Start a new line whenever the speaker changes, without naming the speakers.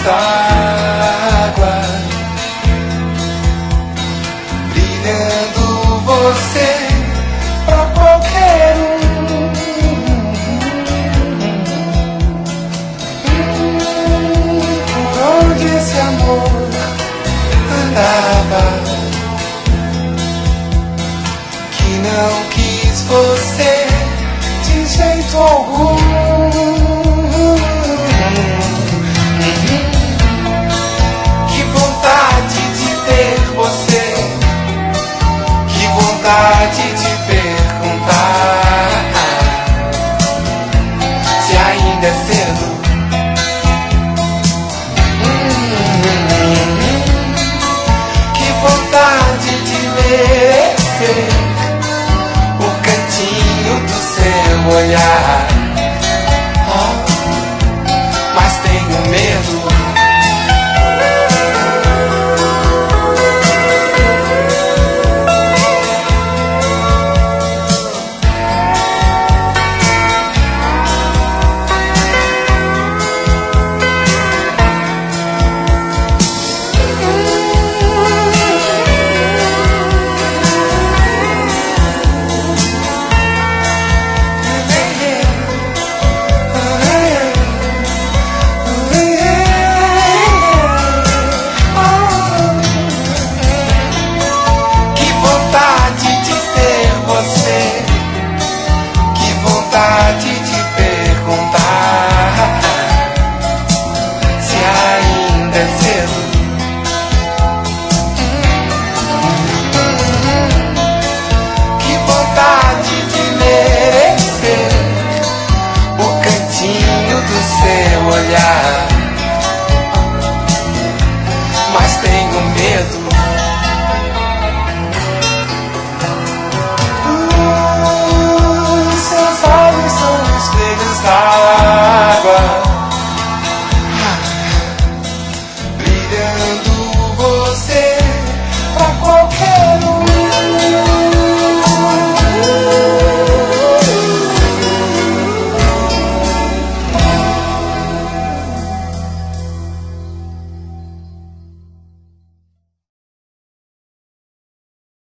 esta água, brilhando você pra qualquer por onde esse amor andava, que não quis você de jeito algum. Que vontade de ter você, que vontade de perguntar se ainda é cedo. Que vontade de merecer o cantinho do seu olhar. Mas tenho medo. De perguntar se ainda é cedo. Que vontade de merecer o cantinho do seu olhar.